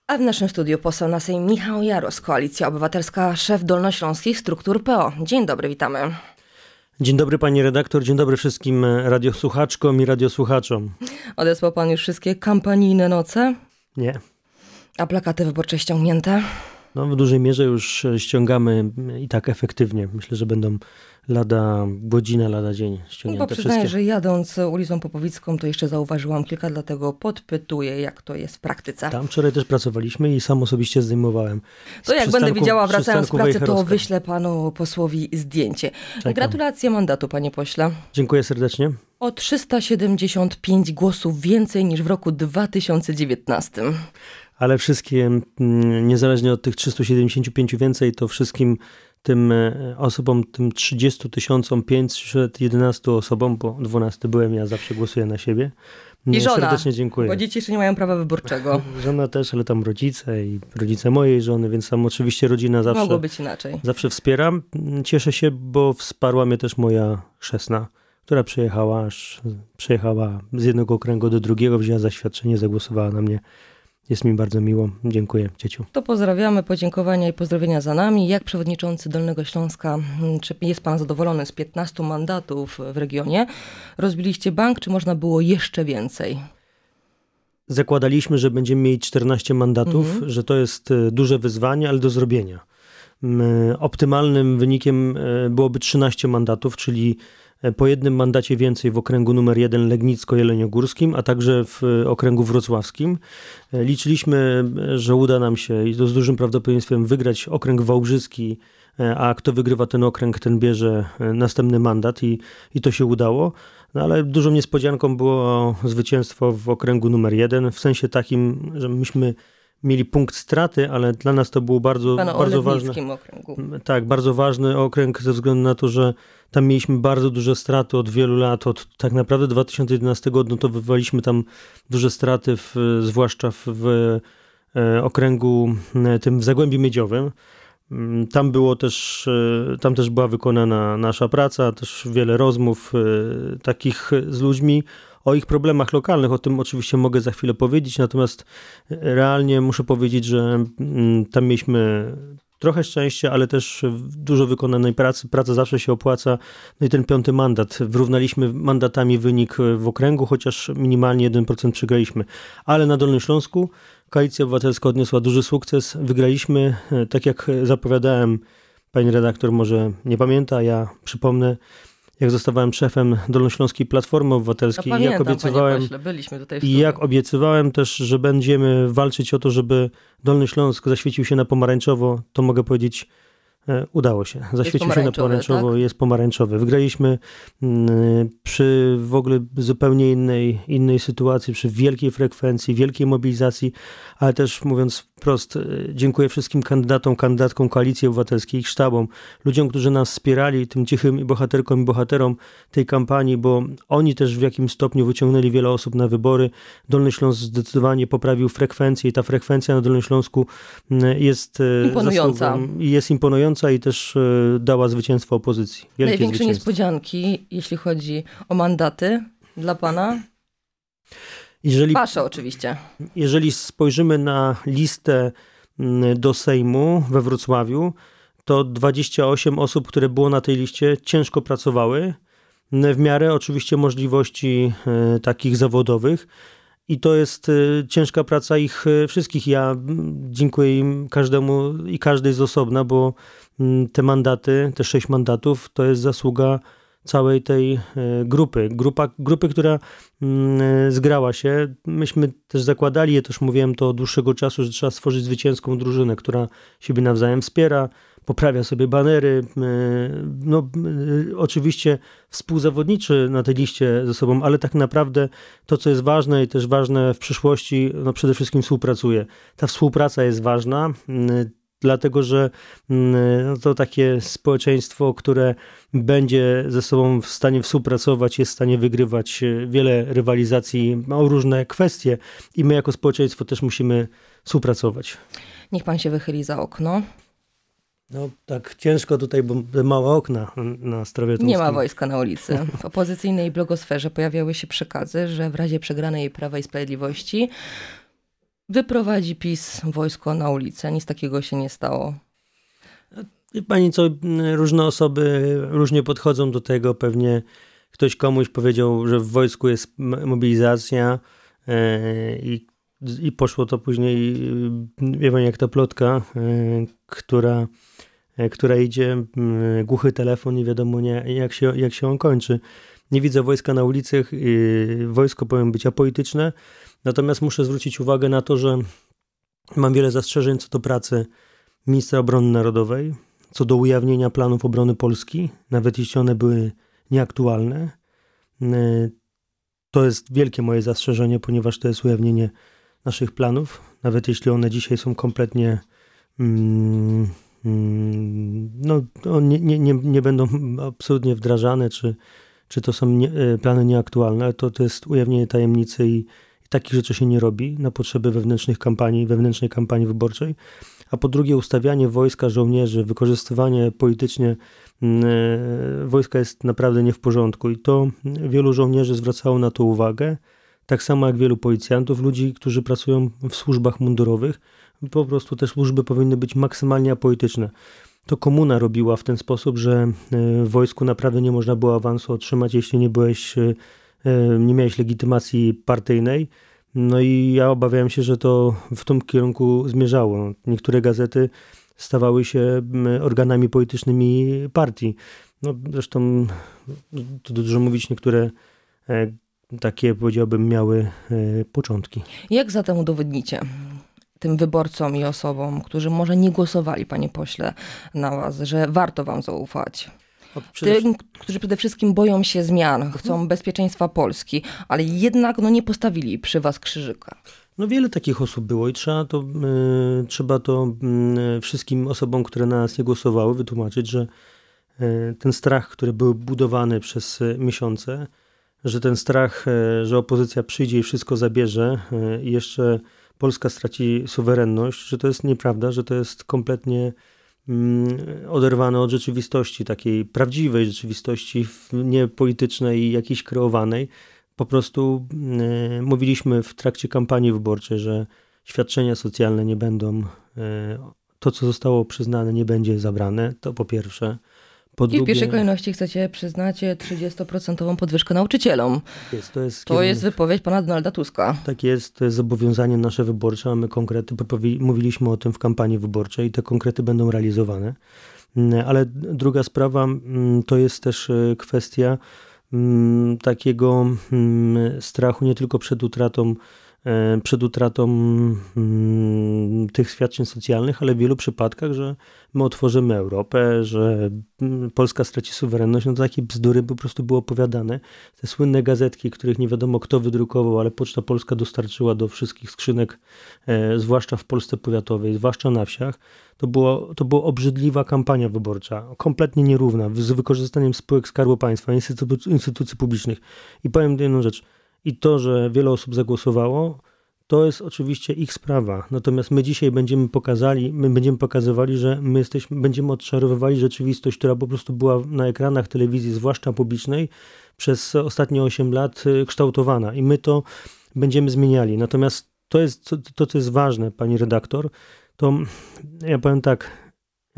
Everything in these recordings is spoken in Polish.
A w naszym studiu poseł na Sejm Michał Jaros, Koalicja Obywatelska, szef dolnośląskich struktur PO. Dzień dobry, witamy. Dzień dobry pani redaktor, dzień dobry wszystkim radiosłuchaczkom i radiosłuchaczom. Odesłał pan już wszystkie kampanijne noce? Nie. A plakaty wyborcze ściągnięte? No w dużej mierze już ściągamy i tak efektywnie. Myślę, że będą lada godzina, lada dzień ściągnięte Bo przyznaję, wszystkie. że jadąc ulicą Popowicką, to jeszcze zauważyłam kilka, dlatego podpytuję, jak to jest w praktyce. Tam wczoraj też pracowaliśmy i sam osobiście zdejmowałem. To jak będę widziała wracając z pracy, to Wejherowska. wyślę panu posłowi zdjęcie. Czekam. Gratulacje mandatu, panie pośle. Dziękuję serdecznie. O 375 głosów więcej niż w roku 2019. Ale wszystkie, niezależnie od tych 375 więcej, to wszystkim tym osobom, tym 30 511 osobom, bo 12 byłem, ja zawsze głosuję na siebie. I żona, serdecznie dziękuję. bo dzieci jeszcze nie mają prawa wyborczego. Żona też, ale tam rodzice i rodzice mojej żony, więc tam oczywiście rodzina Mogło być inaczej. zawsze wspiera. Cieszę się, bo wsparła mnie też moja chrzestna, która przyjechała z jednego okręgu do drugiego, wzięła zaświadczenie, zagłosowała na mnie. Jest mi bardzo miło. Dziękuję, cieciu. To pozdrawiamy, podziękowania i pozdrowienia za nami. Jak przewodniczący Dolnego Śląska, czy jest pan zadowolony z 15 mandatów w regionie? Rozbiliście bank, czy można było jeszcze więcej? Zakładaliśmy, że będziemy mieli 14 mandatów, że to jest duże wyzwanie, ale do zrobienia. Optymalnym wynikiem byłoby 13 mandatów, czyli po jednym mandacie więcej w okręgu numer 1 Legnicko-Jeleniogórskim, a także w okręgu wrocławskim. Liczyliśmy, że uda nam się i to z dużym prawdopodobieństwem wygrać okręg wałbrzyski, a kto wygrywa ten okręg, ten bierze następny mandat i to się udało. No ale dużą niespodzianką było zwycięstwo w okręgu numer 1, w sensie takim, że myśmy mieli punkt straty, ale dla nas to było bardzo ważne. Okręgu. Tak, bardzo ważny okręg ze względu na to, że tam mieliśmy bardzo duże straty od wielu lat. Od tak naprawdę 2011 odnotowywaliśmy tam duże straty, zwłaszcza w okręgu tym w Zagłębiu Miedziowym. Tam też była wykonana nasza praca, też wiele rozmów takich z ludźmi o ich problemach lokalnych. O tym oczywiście mogę za chwilę powiedzieć, natomiast realnie muszę powiedzieć, że tam mieliśmy trochę szczęścia, ale też dużo wykonanej pracy. Praca zawsze się opłaca. No i ten 5. mandat. Wyrównaliśmy mandatami wynik w okręgu, chociaż minimalnie 1% przegraliśmy. Ale na Dolnym Śląsku Koalicja Obywatelska odniosła duży sukces. Wygraliśmy, tak jak zapowiadałem, pani redaktor może nie pamięta, ja przypomnę, jak zostawałem szefem Dolnośląskiej Platformy Obywatelskiej. No pamiętam, panie pośle, byliśmy tutaj w I jak obiecywałem też, że będziemy walczyć o to, żeby Dolny Śląsk zaświecił się na pomarańczowo, to mogę powiedzieć, udało się. Zaświecił się na pomarańczowo, tak? Jest pomarańczowy. Wygraliśmy przy w ogóle zupełnie innej sytuacji, przy wielkiej frekwencji, wielkiej mobilizacji, ale też mówiąc wprost, dziękuję wszystkim kandydatkom Koalicji Obywatelskiej, ich sztabom, ludziom, którzy nas wspierali, tym cichym bohaterkom i bohaterom tej kampanii, bo oni też w jakimś stopniu wyciągnęli wiele osób na wybory. Dolny Śląsk zdecydowanie poprawił frekwencję i ta frekwencja na Dolnym Śląsku jest imponująca. Jest imponująca i też dała zwycięstwo opozycji. Największe niespodzianki, jeśli chodzi o mandaty dla pana? Wasze oczywiście. Jeżeli spojrzymy na listę do Sejmu we Wrocławiu, to 28 osób, które było na tej liście, ciężko pracowały, w miarę oczywiście możliwości takich zawodowych. I to jest ciężka praca ich wszystkich. Ja dziękuję im każdemu i każdej z osobna, bo te mandaty, te 6 mandatów, to jest zasługa całej tej grupy, która zgrała się. Myśmy też zakładali, ja też mówiłem to od dłuższego czasu, że trzeba stworzyć zwycięską drużynę, która siebie nawzajem wspiera, poprawia sobie banery, oczywiście współzawodniczy na tej liście ze sobą, ale tak naprawdę to, co jest ważne i też ważne w przyszłości, przede wszystkim współpracuje. Ta współpraca jest ważna, dlatego że to takie społeczeństwo, które będzie ze sobą w stanie współpracować, jest w stanie wygrywać wiele rywalizacji o różne kwestie i my jako społeczeństwo też musimy współpracować. Niech pan się wychyli za okno. No tak ciężko tutaj, bo te małe okna na Ostrowie Tumskim. Nie ma wojska na ulicy. W opozycyjnej blogosferze pojawiały się przekazy, że w razie przegranej Prawa i Sprawiedliwości Wyprowadzi PiS wojsko na ulicę. Nic takiego się nie stało. Wie pani co, różne osoby różnie podchodzą do tego. Pewnie ktoś komuś powiedział, że w wojsku jest mobilizacja i poszło to później, wie pani, jak ta plotka, która idzie, głuchy telefon, nie wiadomo jak się on kończy. Nie widzę wojska na ulicach. Wojsko powinno być apolityczne. Natomiast muszę zwrócić uwagę na to, że mam wiele zastrzeżeń co do pracy ministra obrony narodowej, co do ujawnienia planów obrony Polski, nawet jeśli one były nieaktualne. To jest wielkie moje zastrzeżenie, ponieważ to jest ujawnienie naszych planów, nawet jeśli one dzisiaj są kompletnie nie będą absolutnie wdrażane, czy to są plany nieaktualne, ale to jest ujawnienie tajemnicy i takich rzeczy się nie robi na potrzeby wewnętrznej kampanii wyborczej. A po drugie, ustawianie wojska, żołnierzy, wykorzystywanie politycznie wojska jest naprawdę nie w porządku i to wielu żołnierzy zwracało na to uwagę, tak samo jak wielu policjantów, ludzi, którzy pracują w służbach mundurowych. Po prostu te służby powinny być maksymalnie apolityczne. To komuna robiła w ten sposób, że w wojsku naprawdę nie można było awansu otrzymać, jeśli nie miałeś legitymacji partyjnej. No i ja obawiałem się, że to w tym kierunku zmierzało. Niektóre gazety stawały się organami politycznymi partii. No zresztą to dużo mówić, niektóre takie, powiedziałbym, miały początki. Jak zatem udowodnicie tym wyborcom i osobom, którzy może nie głosowali, panie pośle, na was, że warto wam zaufać? Tym, którzy przede wszystkim boją się zmian, chcą bezpieczeństwa Polski, ale jednak nie postawili przy was krzyżyka. No wiele takich osób było i trzeba to wszystkim osobom, które na nas nie głosowały, wytłumaczyć, że ten strach, który był budowany przez miesiące, że ten strach, że opozycja przyjdzie i wszystko zabierze i jeszcze Polska straci suwerenność, że to jest nieprawda, że to jest kompletnie oderwane od rzeczywistości, takiej prawdziwej rzeczywistości, nie politycznej i jakiejś kreowanej. Po prostu mówiliśmy w trakcie kampanii wyborczej, że świadczenia socjalne nie będą, to co zostało przyznane nie będzie zabrane, to po pierwsze. Po drugie, w pierwszej kolejności chcecie przyznać 30% podwyżkę nauczycielom. To jest wypowiedź pana Donalda Tuska. Tak jest, to jest zobowiązanie nasze wyborcze, mamy konkrety, mówiliśmy o tym w kampanii wyborczej i te konkrety będą realizowane. Ale druga sprawa to jest też kwestia takiego strachu nie tylko przed utratą tych świadczeń socjalnych, ale w wielu przypadkach, że my otworzymy Europę, że Polska straci suwerenność. No to takie bzdury po prostu były opowiadane. Te słynne gazetki, których nie wiadomo kto wydrukował, ale Poczta Polska dostarczyła do wszystkich skrzynek, zwłaszcza w Polsce powiatowej, zwłaszcza na wsiach. To była obrzydliwa kampania wyborcza, kompletnie nierówna, z wykorzystaniem spółek Skarbu Państwa, instytucji publicznych. I powiem jedną rzecz. I to, że wiele osób zagłosowało, to jest oczywiście ich sprawa. Natomiast my dzisiaj będziemy pokazywali, że będziemy odczarowywali rzeczywistość, która po prostu była na ekranach telewizji, zwłaszcza publicznej, przez ostatnie 8 lat kształtowana. I my to będziemy zmieniali. Natomiast to, co jest ważne, pani redaktor, to ja powiem tak,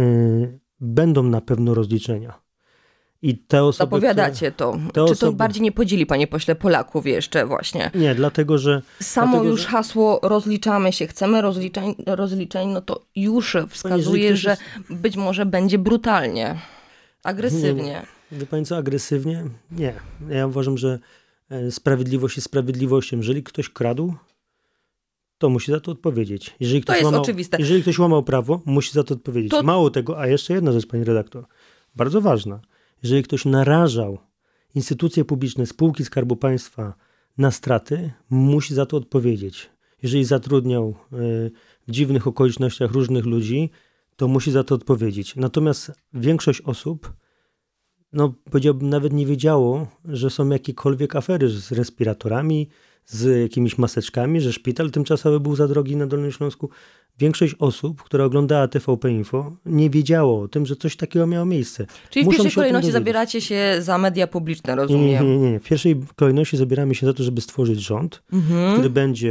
będą na pewno rozliczenia. I te osoby, zapowiadacie to. Czy to bardziej nie podzieli, panie pośle, Polaków jeszcze właśnie? Nie, dlatego, że... Hasło rozliczamy się, chcemy rozliczeń, no to już wskazuje, że być może będzie brutalnie, agresywnie. Wie pani co, agresywnie? Nie. Ja uważam, że sprawiedliwość jest sprawiedliwością. Jeżeli ktoś kradł, to musi za to odpowiedzieć. Oczywiste. Jeżeli ktoś łamał prawo, musi za to odpowiedzieć. Mało tego, a jeszcze jedna rzecz, pani redaktor, bardzo ważna. Jeżeli ktoś narażał instytucje publiczne, spółki Skarbu Państwa na straty, musi za to odpowiedzieć. Jeżeli zatrudniał w dziwnych okolicznościach różnych ludzi, to musi za to odpowiedzieć. Natomiast większość osób, powiedziałbym, nawet nie wiedziało, że są jakiekolwiek afery z respiratorami, z jakimiś maseczkami, że szpital tymczasowy był za drogi na Dolnym Śląsku. Większość osób, która oglądała TVP Info, nie wiedziało o tym, że coś takiego miało miejsce. Czyli w pierwszej kolejności zabieracie się za media publiczne, rozumiem? Nie. W pierwszej kolejności zabieramy się za to, żeby stworzyć rząd, który będzie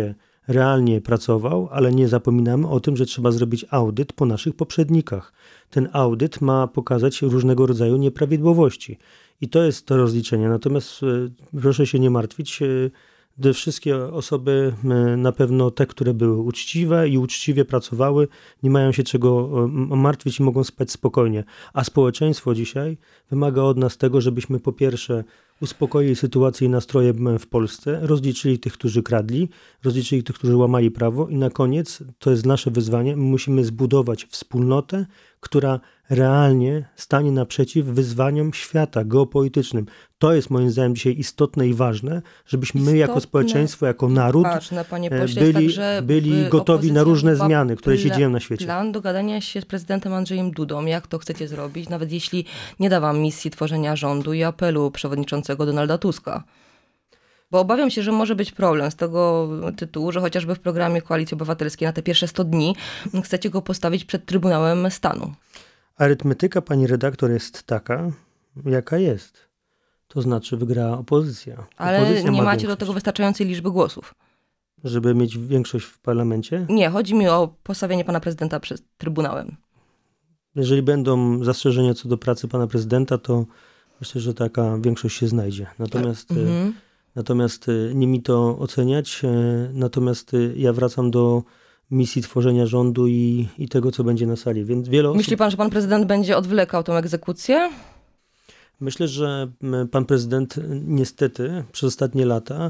realnie pracował, ale nie zapominamy o tym, że trzeba zrobić audyt po naszych poprzednikach. Ten audyt ma pokazać różnego rodzaju nieprawidłowości. I to jest to rozliczenie. Natomiast proszę się nie martwić, te wszystkie osoby, na pewno te, które były uczciwe i uczciwie pracowały, nie mają się czego martwić i mogą spać spokojnie. A społeczeństwo dzisiaj wymaga od nas tego, żebyśmy po pierwsze uspokoili sytuację i nastroje w Polsce, rozliczyli tych, którzy kradli, rozliczyli tych, którzy łamali prawo i na koniec, to jest nasze wyzwanie, my musimy zbudować wspólnotę, która realnie stanie naprzeciw wyzwaniom świata geopolitycznym. To jest moim zdaniem dzisiaj istotne i ważne, żebyśmy my jako społeczeństwo, jako naród ważne, panie pośle, byli gotowi na różne zmiany, które się dzieją na świecie. Plan dogadania się z prezydentem Andrzejem Dudą, jak to chcecie zrobić, nawet jeśli nie da wam misji tworzenia rządu i apelu przewodniczącego Donalda Tuska. Bo obawiam się, że może być problem z tego tytułu, że chociażby w programie Koalicji Obywatelskiej na te pierwsze 100 dni chcecie go postawić przed Trybunałem Stanu. Arytmetyka, pani redaktor, jest taka, jaka jest. To znaczy wygrała opozycja. Ale opozycja nie macie większość. do tego wystarczającej liczby głosów. Żeby mieć większość w parlamencie? Nie, chodzi mi o postawienie pana prezydenta przed Trybunałem. Jeżeli będą zastrzeżenia co do pracy pana prezydenta, to myślę, że taka większość się znajdzie. Natomiast nie mi to oceniać. Natomiast ja wracam do misji tworzenia rządu i tego, co będzie na sali. Więc wiele osób... Myśli pan, że pan prezydent będzie odwlekał tę egzekucję? Myślę, że pan prezydent niestety przez ostatnie lata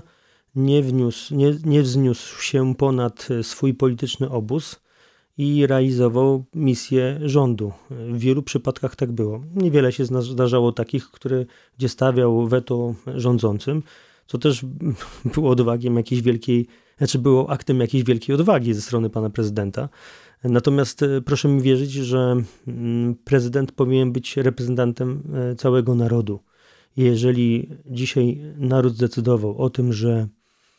nie wzniósł się ponad swój polityczny obóz i realizował misję rządu. W wielu przypadkach tak było. Niewiele się zdarzało takich, gdzie stawiał weto rządzącym, co też było było aktem jakiejś wielkiej odwagi ze strony pana prezydenta. Natomiast proszę mi wierzyć, że prezydent powinien być reprezentantem całego narodu. Jeżeli dzisiaj naród zdecydował o tym, że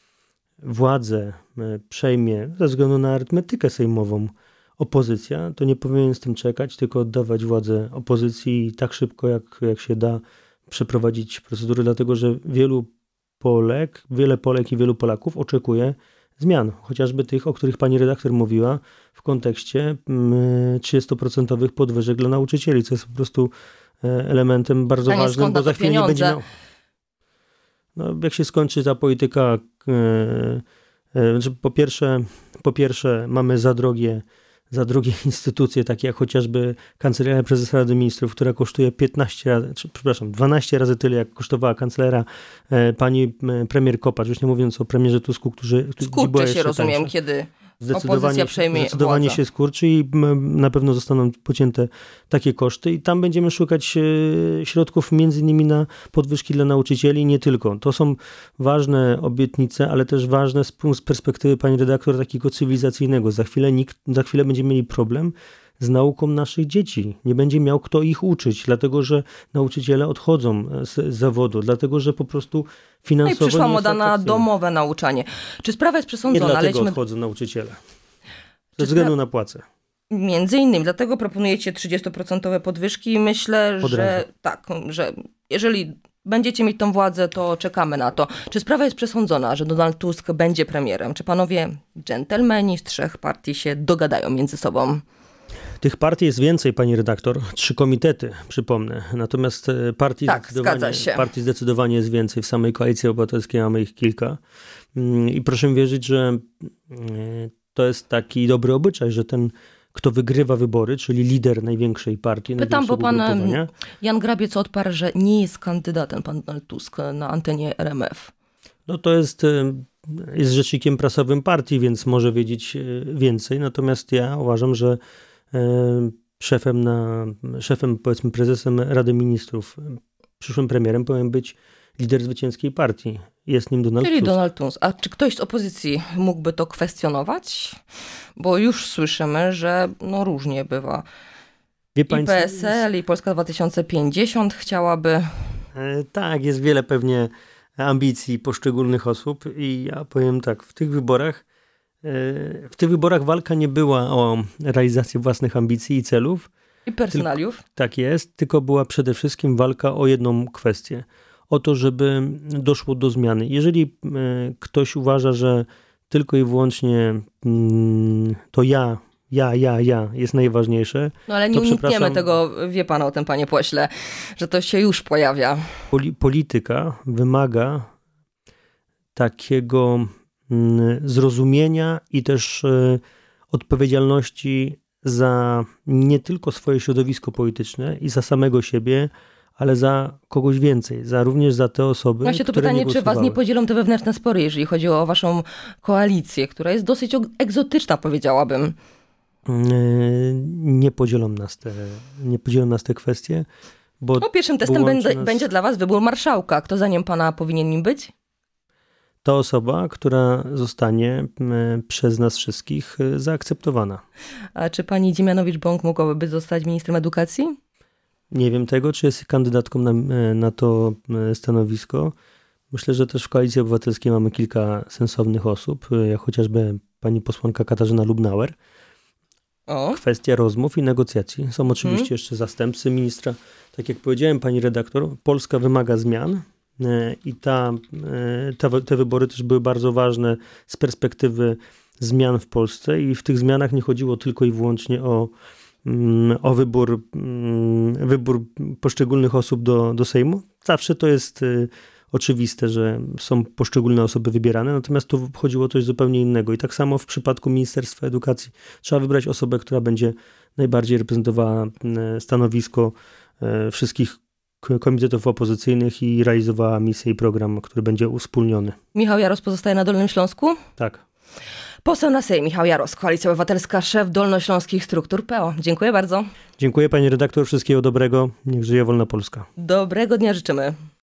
władzę przejmie ze względu na arytmetykę sejmową opozycja, to nie powinien z tym czekać, tylko oddawać władzę opozycji i tak szybko, jak się da, przeprowadzić procedury, dlatego że wiele Polek i wielu Polaków oczekuje zmian, chociażby tych, o których pani redaktor mówiła w kontekście 30% podwyżek dla nauczycieli, co jest po prostu elementem bardzo ważnym, bo za chwilę nie będzie miał... No, jak się skończy ta polityka, po pierwsze mamy za drogie instytucje, takie jak chociażby Kancelaria Prezesa Rady Ministrów, która kosztuje 12 razy tyle, jak kosztowała kancelaria pani premier Kopacz, już nie mówiąc o premierze Tusku, skurczy się, rozumiem, kiedy opozycja przejmie Zdecydowanie się skurczy i na pewno zostaną pocięte takie koszty i tam będziemy szukać środków między innymi na podwyżki dla nauczycieli, nie tylko. To są ważne obietnice, ale też ważne z perspektywy pani redaktor takiego cywilizacyjnego. Za chwilę będziemy mieli problem z nauką naszych dzieci. Nie będzie miał kto ich uczyć, dlatego że nauczyciele odchodzą z zawodu, dlatego że po prostu finansowo i przyszła moda na domowe nauczanie. Czy sprawa jest przesądzona? Nie dlatego odchodzą nauczyciele. Ze względu na płacę. Między innymi, dlatego proponujecie 30% podwyżki i myślę, że jeżeli będziecie mieć tą władzę, to czekamy na to. Czy sprawa jest przesądzona, że Donald Tusk będzie premierem? Czy panowie dżentelmeni z 3 partii się dogadają między sobą? Tych partii jest więcej, pani redaktor. 3 komitety, przypomnę. Natomiast partii zdecydowanie jest więcej. W samej Koalicji Obywatelskiej mamy ich kilka. I proszę mi wierzyć, że to jest taki dobry obyczaj, że ten, kto wygrywa wybory, czyli lider największej partii. Pytam, bo pan Jan Grabiec odparł, że nie jest kandydatem pan Donald Tusk na antenie RMF. No to jest rzecznikiem prasowym partii, więc może wiedzieć więcej. Natomiast ja uważam, że szefem, powiedzmy prezesem Rady Ministrów, przyszłym premierem powinien być lider zwycięskiej partii. Jest nim Donald Tusk. Czyli Donald Tusk. A czy ktoś z opozycji mógłby to kwestionować? Bo już słyszymy, że różnie bywa. I PSL, i Polska 2050 chciałaby... Tak, jest wiele pewnie ambicji poszczególnych osób i ja powiem tak, w tych wyborach walka nie była o realizację własnych ambicji i celów. I personaliów. Tak jest, tylko była przede wszystkim walka o jedną kwestię. O to, żeby doszło do zmiany. Jeżeli ktoś uważa, że tylko i wyłącznie to ja jest najważniejsze. No ale nie unikniemy tego, wie pan o tym, panie pośle, że to się już pojawia. Polityka wymaga takiego zrozumienia i też odpowiedzialności za nie tylko swoje środowisko polityczne i za samego siebie, ale za kogoś więcej, również za te osoby, właśnie to które pytanie, nie głosowały. czy was nie podzielą te wewnętrzne spory, jeżeli chodzi o waszą koalicję, która jest dosyć egzotyczna, powiedziałabym. Nie podzielą nas te kwestie. Bo pierwszym testem będzie dla was wybór marszałka. Kto zdaniem pana powinien nim być? Ta osoba, która zostanie przez nas wszystkich zaakceptowana. A czy pani Dziemianowicz-Bąk mogłaby zostać ministrem edukacji? Nie wiem tego, czy jest kandydatką na to stanowisko. Myślę, że też w Koalicji Obywatelskiej mamy kilka sensownych osób, jak chociażby pani posłanka Katarzyna Lubnauer. Kwestia rozmów i negocjacji. Są oczywiście jeszcze zastępcy ministra. Tak jak powiedziałem, pani redaktor, Polska wymaga zmian i te wybory też były bardzo ważne z perspektywy zmian w Polsce i w tych zmianach nie chodziło tylko i wyłącznie o wybór poszczególnych osób do Sejmu. Zawsze to jest oczywiste, że są poszczególne osoby wybierane, natomiast tu chodziło o coś zupełnie innego. I tak samo w przypadku Ministerstwa Edukacji trzeba wybrać osobę, która będzie najbardziej reprezentowała stanowisko wszystkich komitetów opozycyjnych i realizowała misję i program, który będzie uwspólniony. Michał Jaros pozostaje na Dolnym Śląsku? Tak. Poseł na Sejm Michał Jaros, Koalicja Obywatelska, szef Dolnośląskich Struktur PO. Dziękuję bardzo. Dziękuję pani redaktor, wszystkiego dobrego. Niech żyje wolna Polska. Dobrego dnia życzymy.